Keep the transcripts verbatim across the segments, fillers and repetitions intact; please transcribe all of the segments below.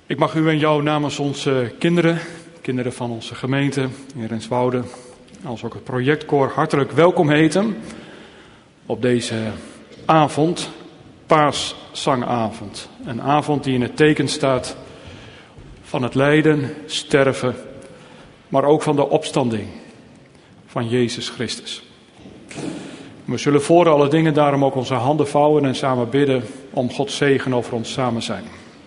Ik mag u en jou namens onze kinderen, kinderen van onze gemeente in Renswoude, als ook het projectkoor hartelijk welkom heten op deze avond, Paaszangavond. Een avond die in het teken staat van het lijden, sterven, maar ook van de opstanding van Jezus Christus. We zullen voor alle dingen daarom ook onze handen vouwen en samen bidden om Gods zegen over ons samen zijn.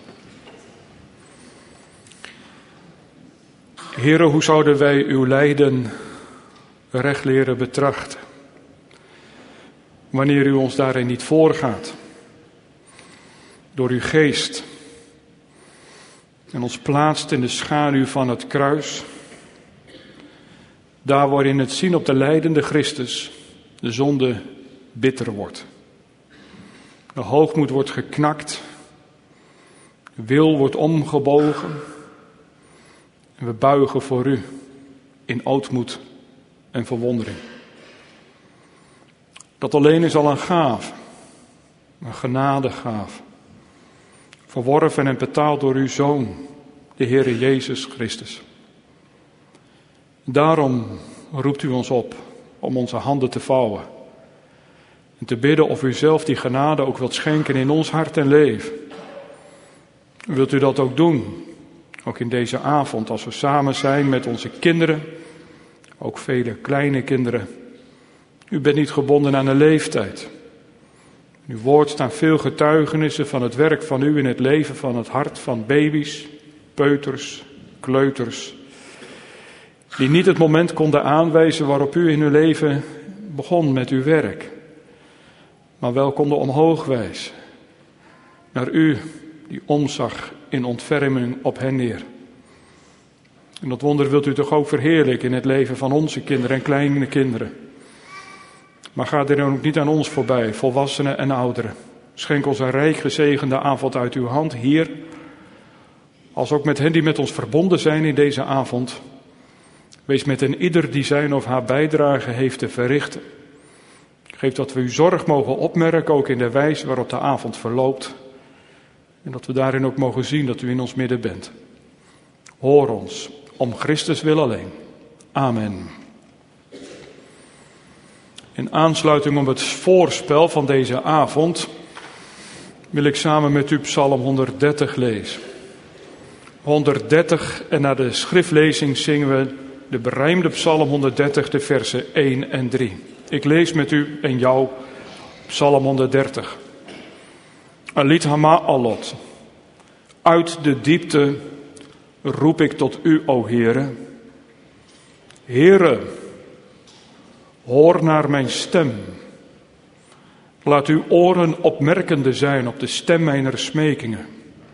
Heere, hoe zouden wij uw lijden recht leren betrachten, wanneer u ons daarin niet voorgaat, door uw geest, en ons plaatst in de schaduw van het kruis, daar waarin het zien op de lijdende Christus de zonde bitter wordt. De hoogmoed wordt geknakt, de wil wordt omgebogen en we buigen voor u in ootmoed en verwondering. Dat alleen is al een gave, een genadegave, verworven en betaald door uw Zoon, de Heere Jezus Christus. Daarom roept u ons op om onze handen te vouwen en te bidden of u zelf die genade ook wilt schenken in ons hart en leven. Wilt u dat ook doen, ook in deze avond als we samen zijn met onze kinderen, ook vele kleine kinderen. U bent niet gebonden aan een leeftijd. In uw woord staan veel getuigenissen van het werk van u in het leven van het hart van baby's, peuters, kleuters, die niet het moment konden aanwijzen waarop u in hun leven begon met uw werk, maar wel konden omhoog wijzen naar u die omzag in ontferming op hen neer. En dat wonder wilt u toch ook verheerlijken in het leven van onze kinderen en kleine kinderen. Maar ga er dan ook niet aan ons voorbij, volwassenen en ouderen. Schenk ons een rijk gezegende avond uit uw hand hier, als ook met hen die met ons verbonden zijn in deze avond. Wees met een ieder die zijn of haar bijdrage heeft te verrichten. Geef dat we uw zorg mogen opmerken, ook in de wijze waarop de avond verloopt. En dat we daarin ook mogen zien dat u in ons midden bent. Hoor ons, om Christus wil alleen. Amen. In aansluiting op het voorspel van deze avond wil ik samen met u Psalm honderddertig lezen. honderddertig en na de schriftlezing zingen we de berijmde Psalm honderddertig, de versen één en drie. Ik lees met u en jou Psalm honderddertig. Alit Hama'alot. Uit de diepte roep ik tot u, o Heere. Heere, hoor naar mijn stem. Laat uw oren opmerkende zijn op de stem mijner smekingen.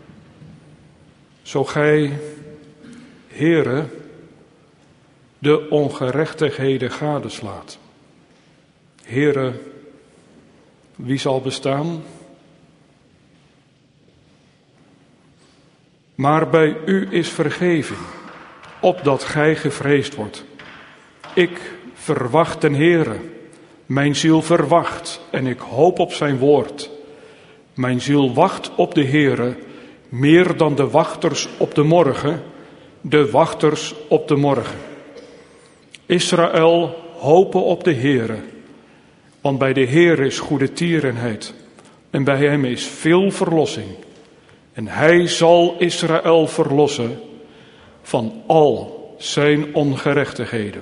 Zo gij, Heere, de ongerechtigheden gadeslaat. Heere, wie zal bestaan? Maar bij u is vergeving, opdat gij gevreesd wordt. Ik verwacht den Heere, mijn ziel verwacht en ik hoop op zijn woord. Mijn ziel wacht op de Heere, meer dan de wachters op de morgen, de wachters op de morgen. Israël, hopen op de Heere, want bij de Heere is goede tierenheid en bij hem is veel verlossing. En hij zal Israël verlossen van al zijn ongerechtigheden.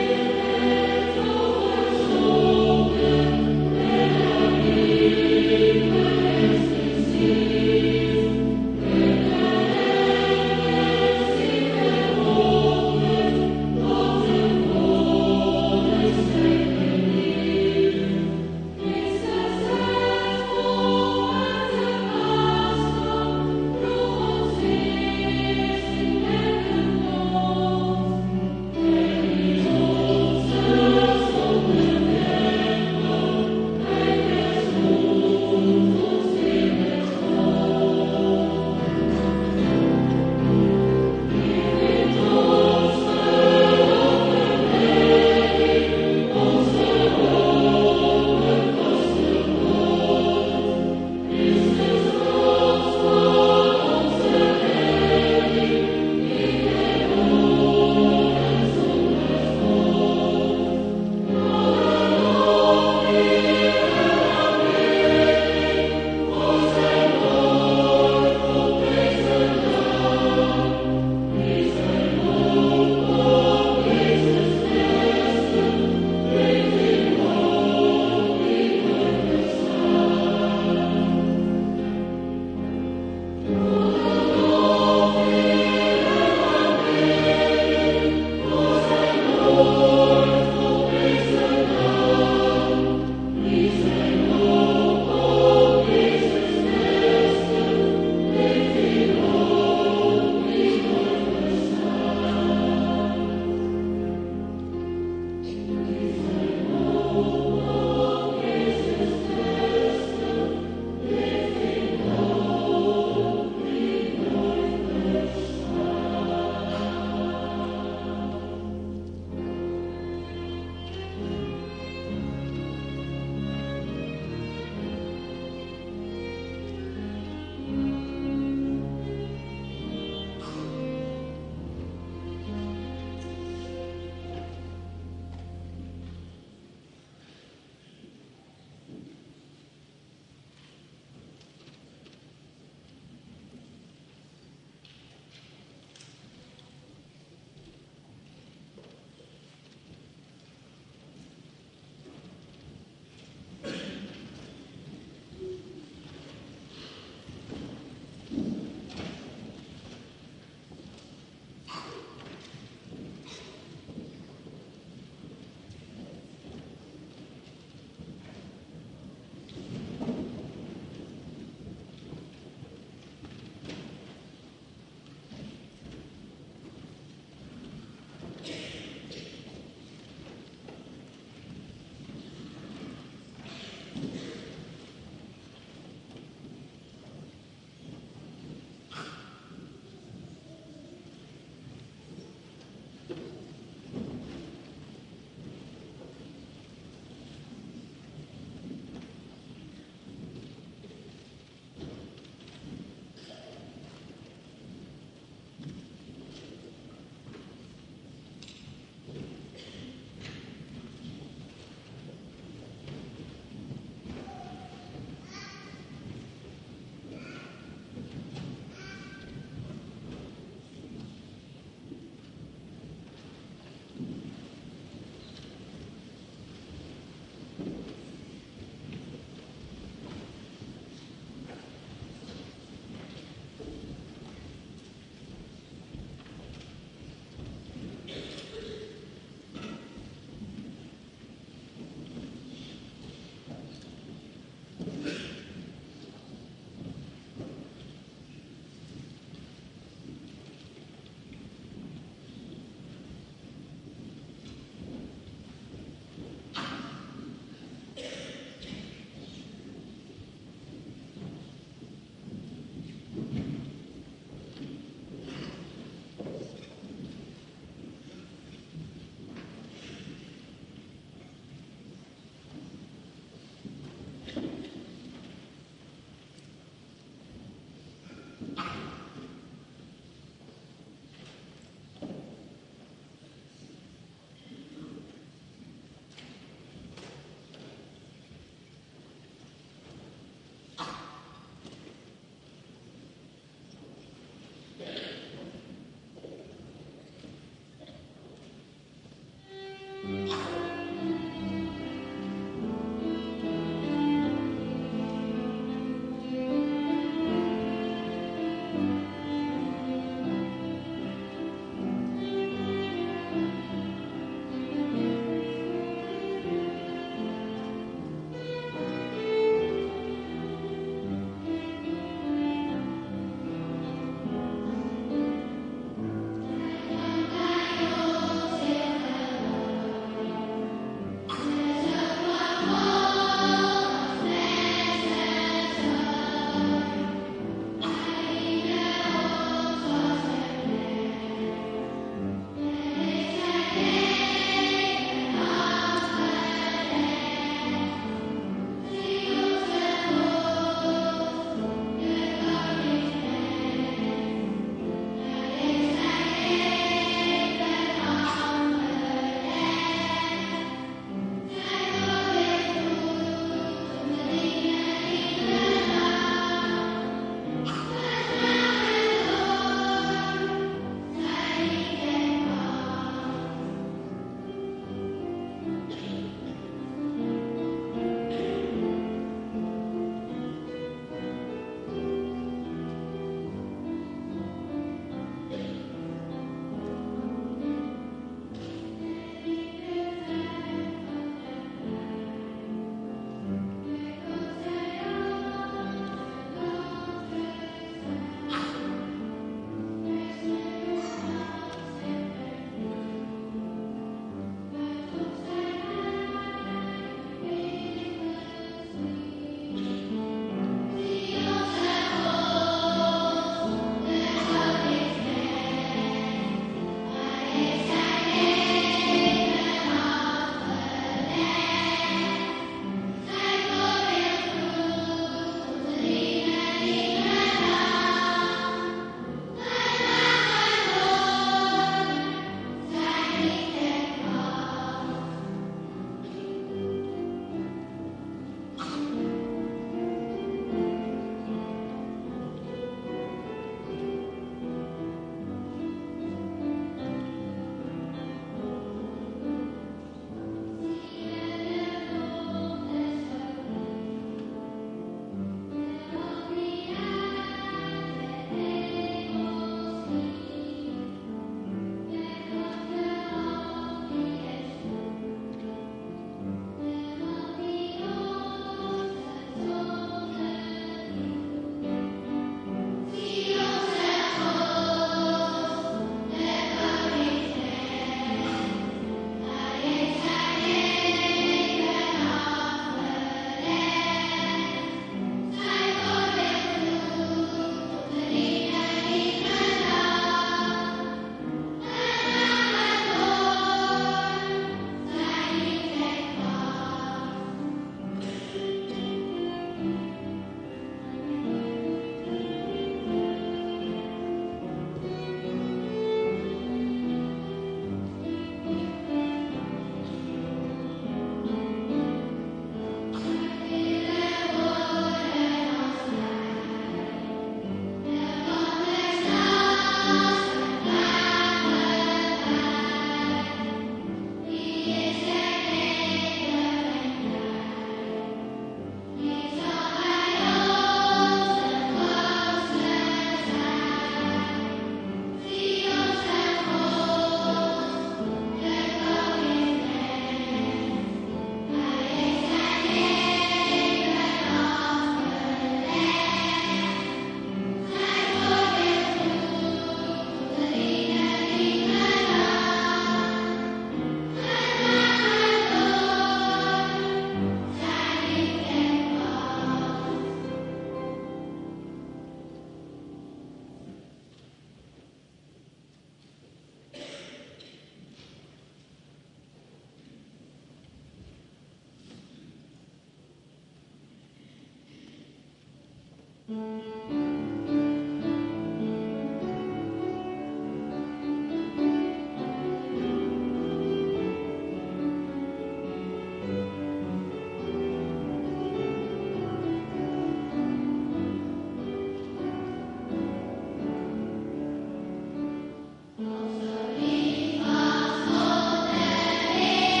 Als er lief was, God de Heer.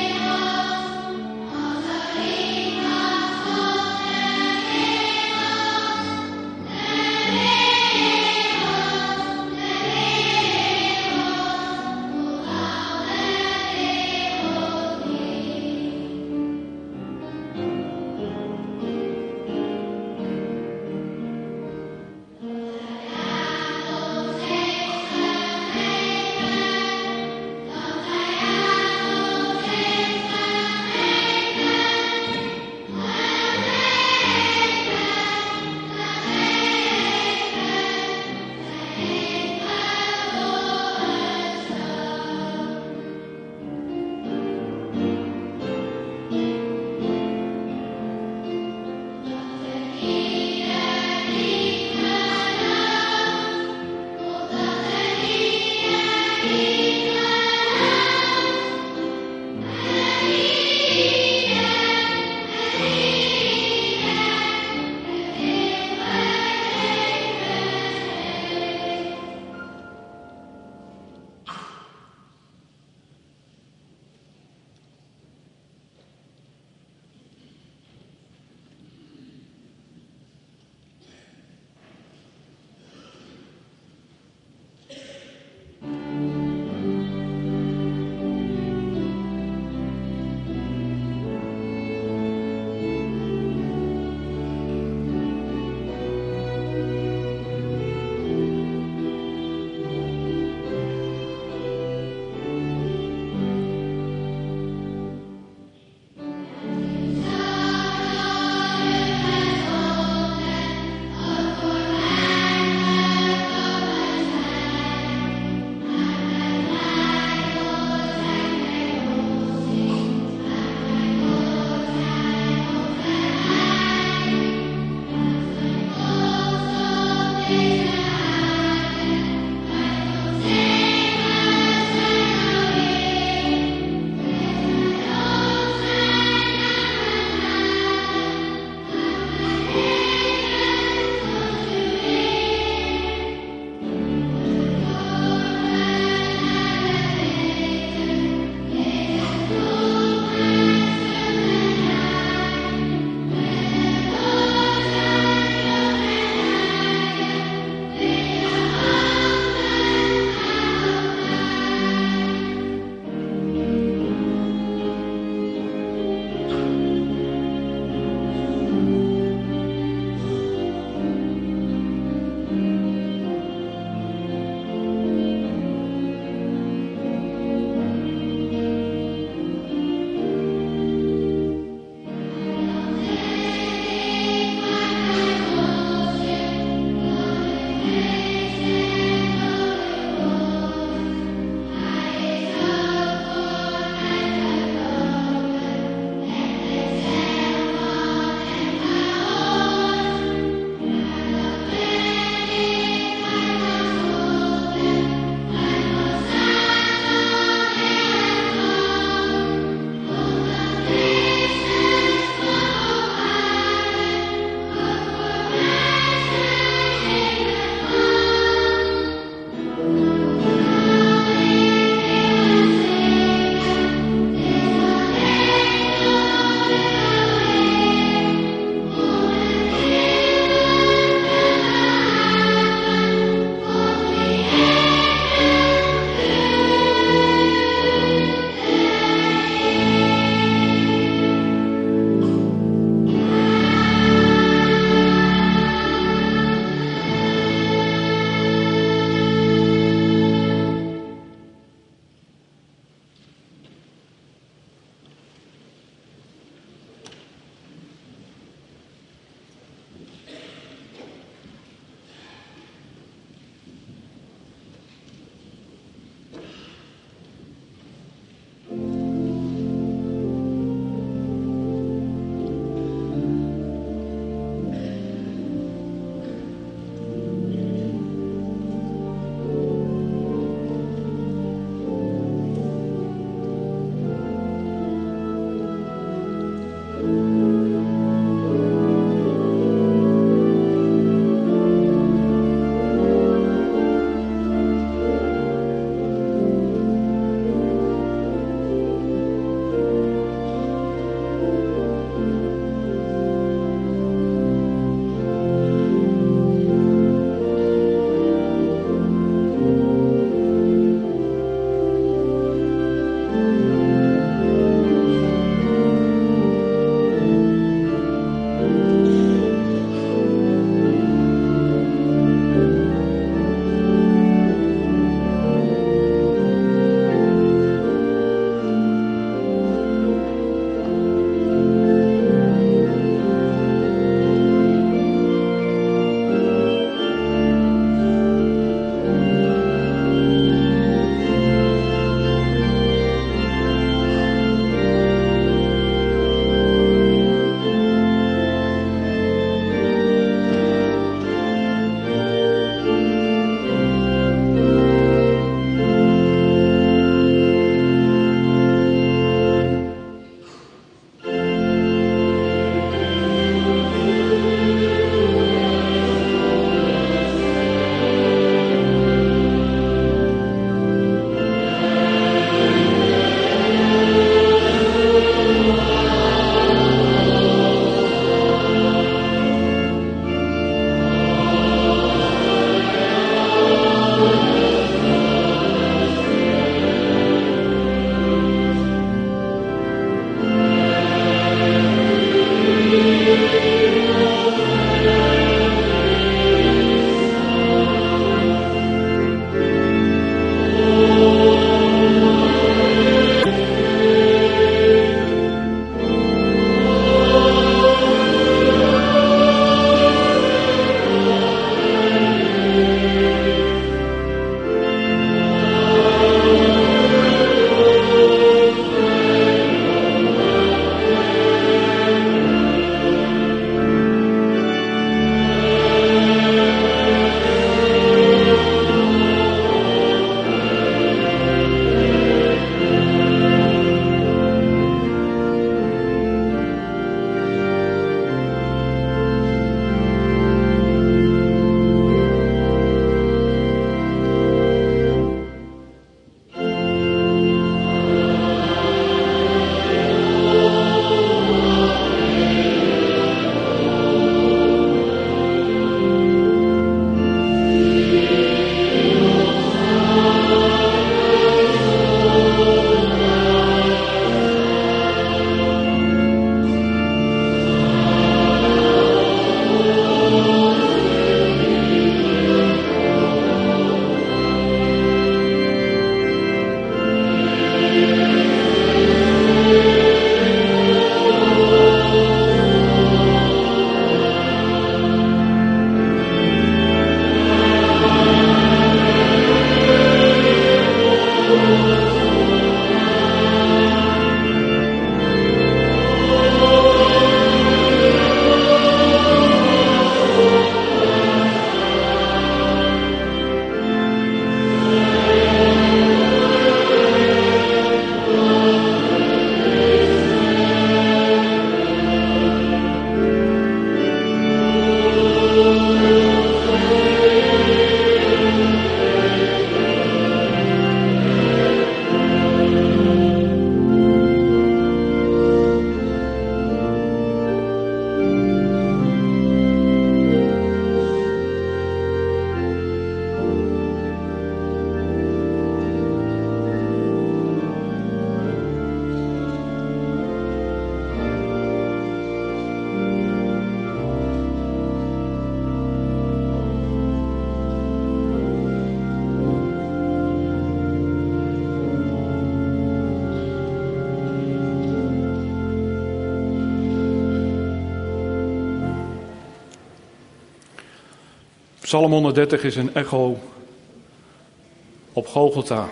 Psalm honderddertig is een echo op Golgotha.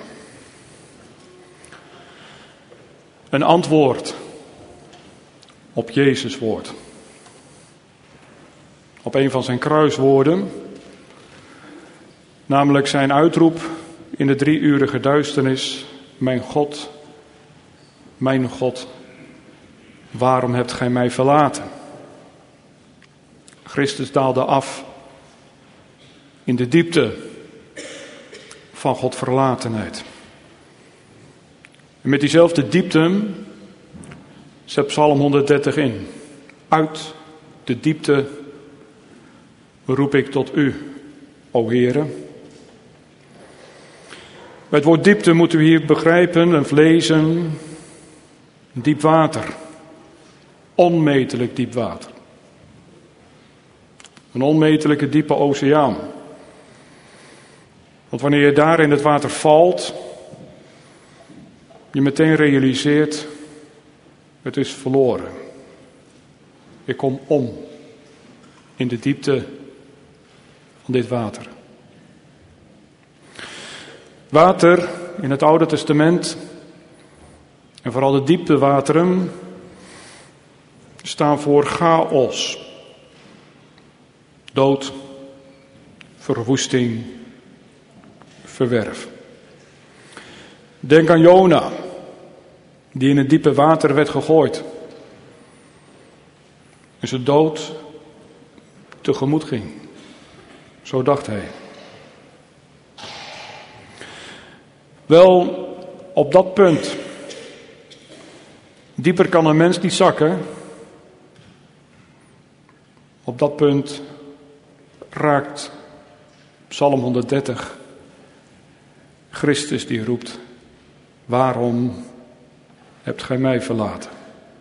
Een antwoord op Jezus' woord. Op een van zijn kruiswoorden, namelijk zijn uitroep in de drieurige duisternis: mijn God, mijn God, waarom hebt gij mij verlaten? Christus daalde af in de diepte van God verlatenheid. En met diezelfde diepte zet Psalm honderddertig in. Uit de diepte roep ik tot u, o Heere. Bij het woord diepte moeten we hier begrijpen en lezen diep water. Onmetelijk diep water. Een onmetelijke diepe oceaan. Want wanneer je daar in het water valt, je meteen realiseert, het is verloren. Ik kom om in de diepte van dit water. Water in het Oude Testament, en vooral de dieptewateren, staan voor chaos. Dood, verwoesting, verwerf. Denk aan Jona, die in het diepe water werd gegooid. En zijn dood tegemoet ging. Zo dacht hij. Wel, op dat punt, dieper kan een mens niet zakken. Op dat punt raakt Psalm honderddertig Christus die roept: waarom hebt gij mij verlaten?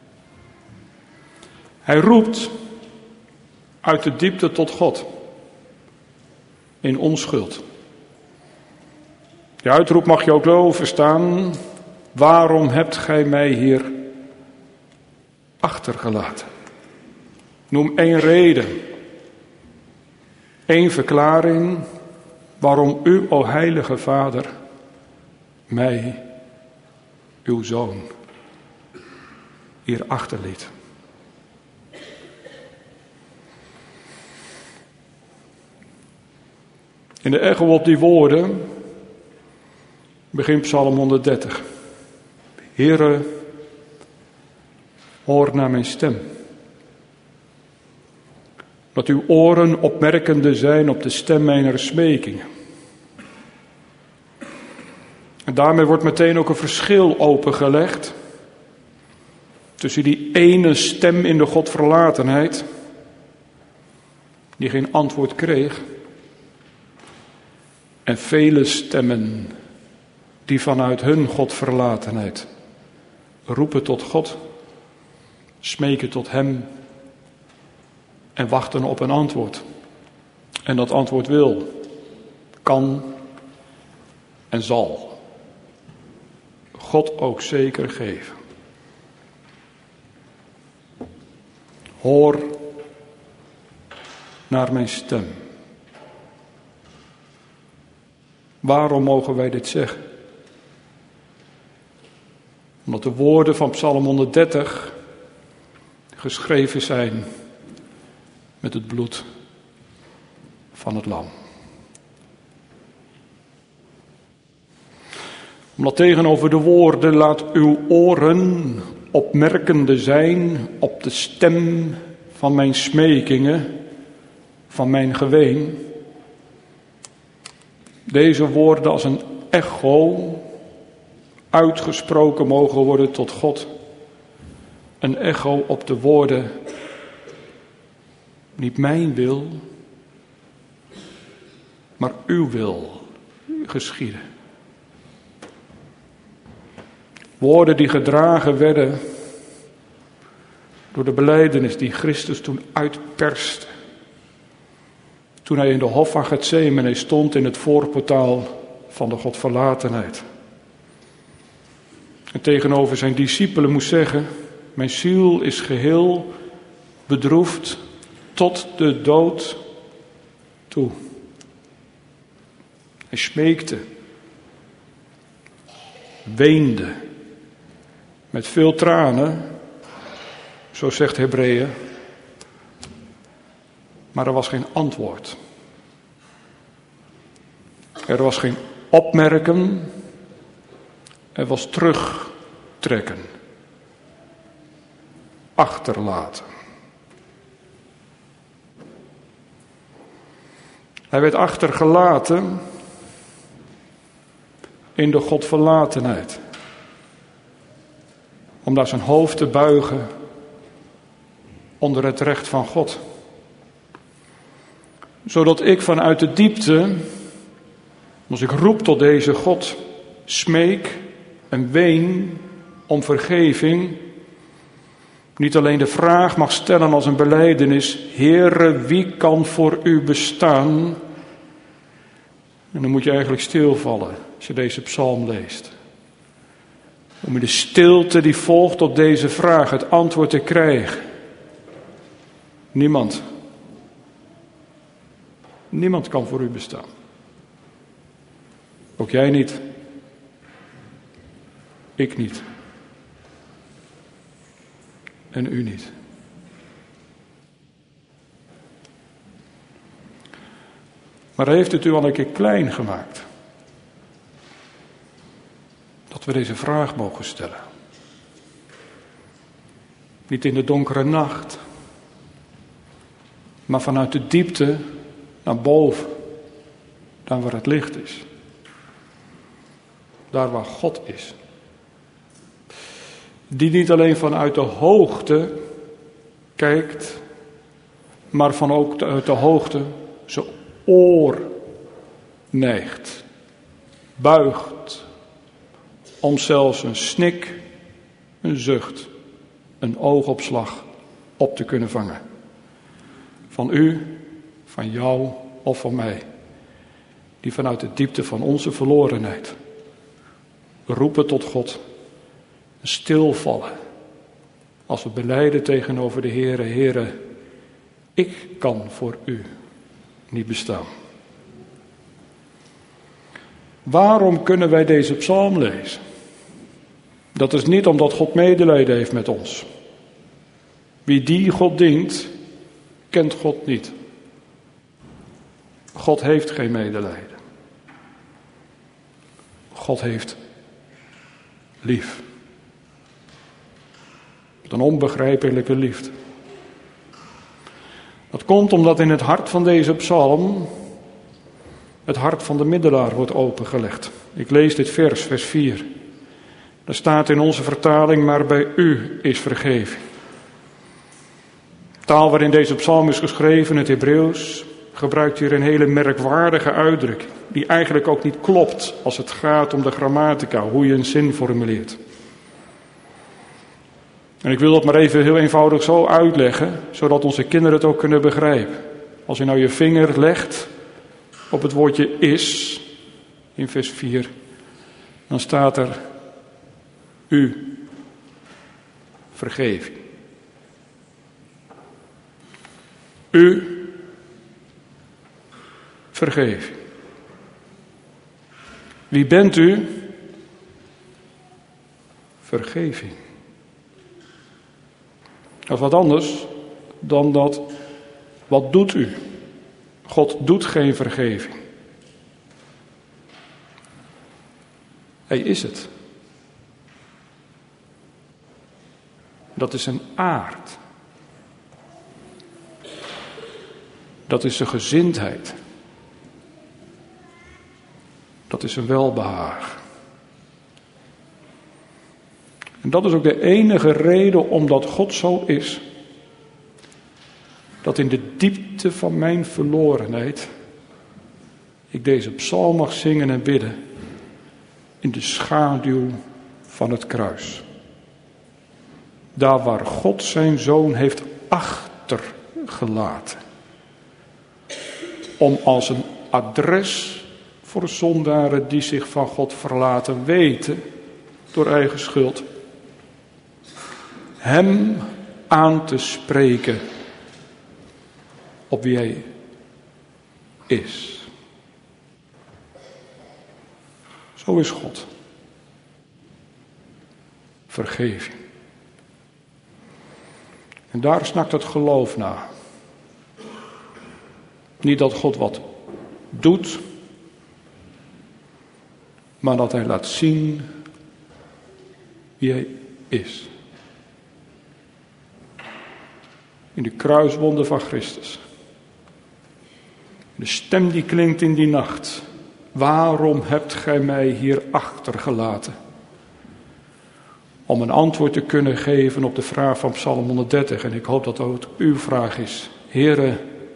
Hij roept uit de diepte tot God in onschuld. Die uitroep mag je ook zo verstaan: waarom hebt gij mij hier achtergelaten? Noem één reden, één verklaring waarom u, o heilige Vader, mij, uw Zoon, hier achterliet. In de echo op die woorden begint Psalm honderddertig. Heere, hoor naar mijn stem. Dat uw oren opmerkende zijn op de stem mijner smekingen. En daarmee wordt meteen ook een verschil opengelegd tussen die ene stem in de Godverlatenheid, die geen antwoord kreeg, en vele stemmen die vanuit hun Godverlatenheid roepen tot God, smeken tot hem en wachten op een antwoord. En dat antwoord wil, kan en zal God ook zeker geven. Hoor naar mijn stem. Waarom mogen wij dit zeggen? Omdat de woorden van Psalm honderddertig geschreven zijn met het bloed van het lam. Omdat tegenover de woorden laat uw oren opmerkende zijn op de stem van mijn smekingen, van mijn geween. Deze woorden als een echo uitgesproken mogen worden tot God. Een echo op de woorden: niet mijn wil, maar uw wil geschieden. Woorden die gedragen werden door de belijdenis die Christus toen uitperste. Toen hij in de hof van Getsemane stond in het voorportaal van de Godverlatenheid. En tegenover zijn discipelen moest zeggen: mijn ziel is geheel bedroefd tot de dood toe. Hij smeekte, weende, met veel tranen, zo zegt Hebreeën, maar er was geen antwoord. Er was geen opmerken, er was terugtrekken, achterlaten. Hij werd achtergelaten in de Godverlatenheid, om daar zijn hoofd te buigen onder het recht van God. Zodat ik vanuit de diepte, als ik roep tot deze God, smeek en ween om vergeving, niet alleen de vraag mag stellen als een belijdenis: Heere, wie kan voor u bestaan? En dan moet je eigenlijk stilvallen als je deze psalm leest. Om in de stilte die volgt op deze vraag het antwoord te krijgen. Niemand. Niemand kan voor u bestaan. Ook jij niet. Ik niet. En u niet. Maar hij heeft het u al een keer klein gemaakt. Dat we deze vraag mogen stellen. Niet in de donkere nacht, maar vanuit de diepte naar boven, daar waar het licht is. Daar waar God is. Die niet alleen vanuit de hoogte kijkt, maar van ook uit de hoogte zijn oor neigt, buigt, om zelfs een snik, een zucht, een oogopslag op te kunnen vangen. Van u, van jou of van mij, die vanuit de diepte van onze verlorenheid roepen tot God, stilvallen, als we belijden tegenover de Heere: Heere, ik kan voor u niet bestaan. Waarom kunnen wij deze psalm lezen? Dat is niet omdat God medelijden heeft met ons. Wie die God dient, kent God niet. God heeft geen medelijden. God heeft lief. Met een onbegrijpelijke liefde. Dat komt omdat in het hart van deze psalm het hart van de middelaar wordt opengelegd. Ik lees dit vers, vers vier. Daar staat in onze vertaling: maar bij u is vergeving. De taal waarin deze psalm is geschreven, het Hebreeuws, gebruikt hier een hele merkwaardige uitdrukking, die eigenlijk ook niet klopt als het gaat om de grammatica, hoe je een zin formuleert. En ik wil dat maar even heel eenvoudig zo uitleggen, zodat onze kinderen het ook kunnen begrijpen. Als je nou je vinger legt op het woordje is, in vers vier, dan staat er u, vergeving. U, vergeving. Wie bent u? Vergeving. Dat is wat anders dan dat, wat doet u? God doet geen vergeving. Hij is het. Dat is een aard. Dat is zijn gezindheid. Dat is een welbehagen. En dat is ook de enige reden omdat God zo is. Dat in de diepte van mijn verlorenheid ik deze psalm mag zingen en bidden. In de schaduw van het kruis. Daar waar God zijn zoon heeft achtergelaten. Om als een adres voor zondaren die zich van God verlaten weten door eigen schuld. Hem aan te spreken op wie hij is. Zo is God. Vergeving. En daar snakt het geloof naar. Niet dat God wat doet, maar dat hij laat zien wie hij is. In de kruiswonden van Christus. De stem die klinkt in die nacht. Waarom hebt gij mij hier achtergelaten? Om een antwoord te kunnen geven op de vraag van Psalm honderddertig. En ik hoop dat dat ook uw vraag is. Heere,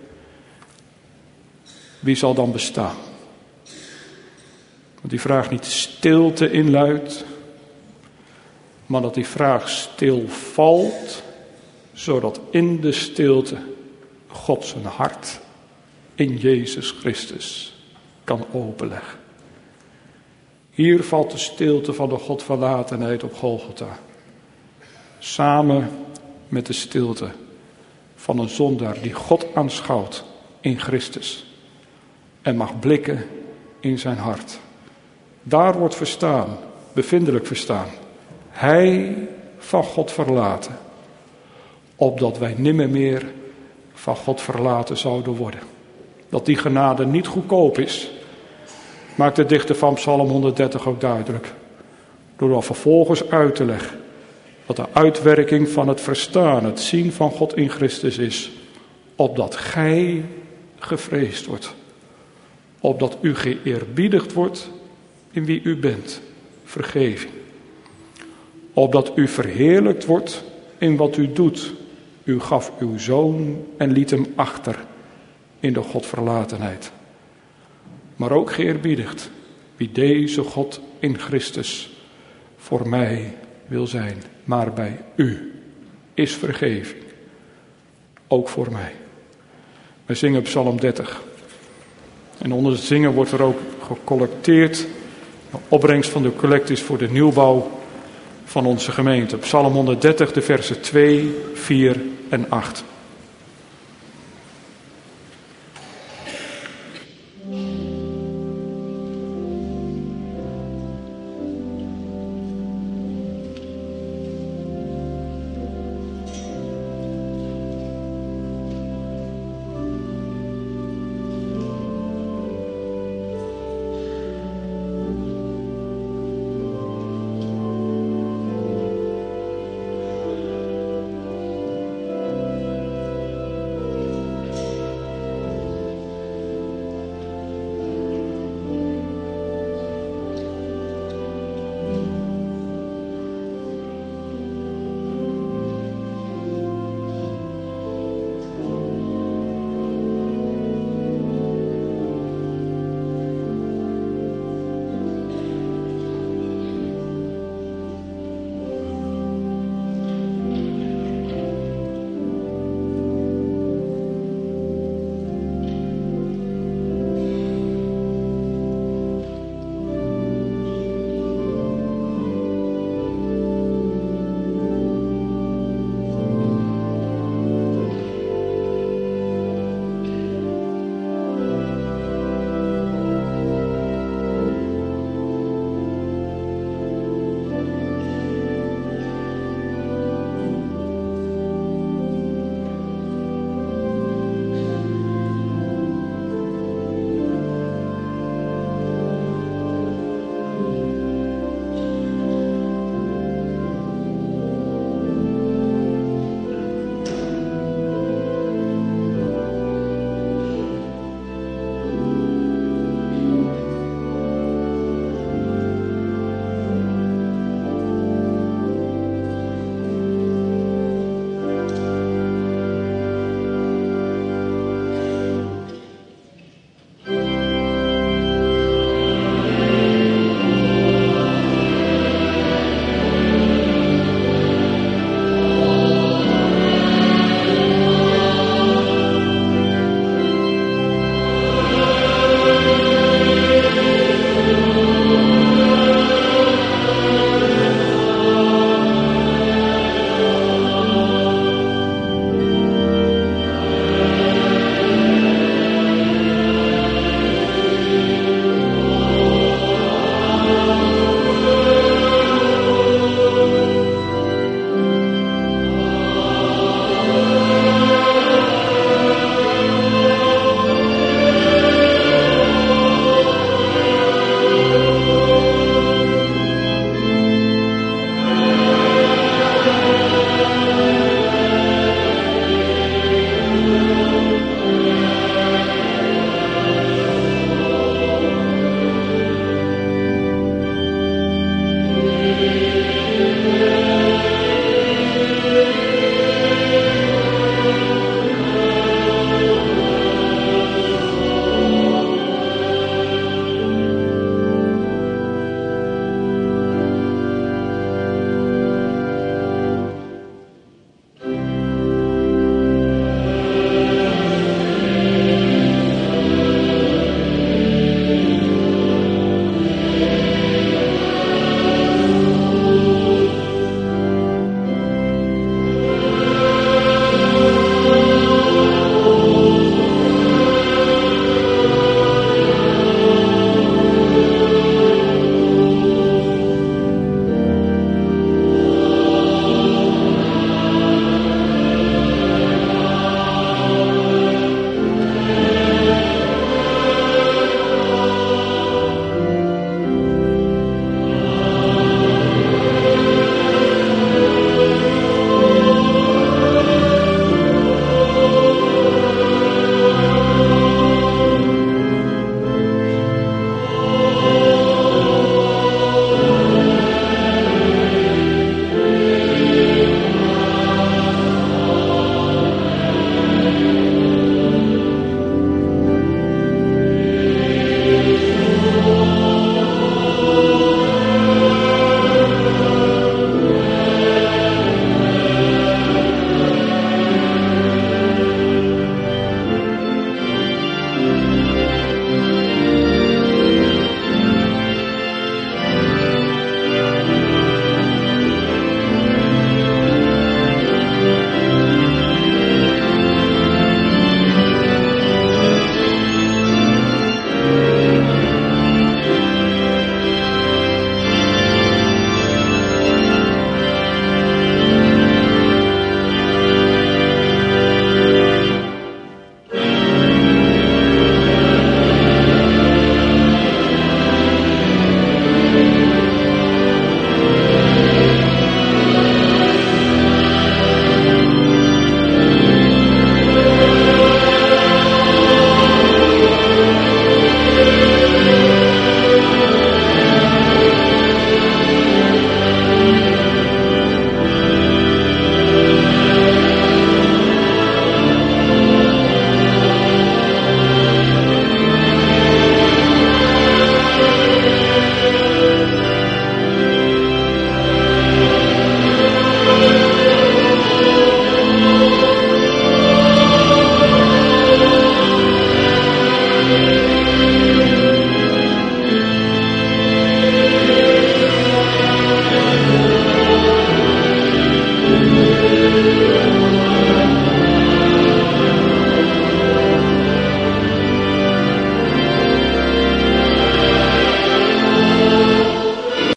wie zal dan bestaan? Dat die vraag niet stilte inluidt, maar dat die vraag stil valt, zodat in de stilte God zijn hart in Jezus Christus kan openleggen. Hier valt de stilte van de Godverlatenheid op Golgotha. Samen met de stilte van een zondaar die God aanschouwt in Christus en mag blikken in zijn hart. Daar wordt verstaan, bevindelijk verstaan. Hij van God verlaten, opdat wij nimmer meer van God verlaten zouden worden. Dat die genade niet goedkoop is, maakt de dichter van Psalm honderddertig ook duidelijk. Door dan vervolgens uit te leggen wat de uitwerking van het verstaan, het zien van God in Christus is. Opdat gij gevreesd wordt. Opdat u geëerbiedigd wordt in wie u bent. Vergeving. Opdat u verheerlijkt wordt in wat u doet. U gaf uw zoon en liet hem achter in de Godverlatenheid. Maar ook geëerbiedigd wie deze God in Christus voor mij wil zijn. Maar bij u is vergeving. Ook voor mij. We zingen Psalm dertig. En onder het zingen wordt er ook gecollecteerd. De opbrengst van de collecte is voor de nieuwbouw van onze gemeente. Psalm honderddertig, de versen twee, vier en acht.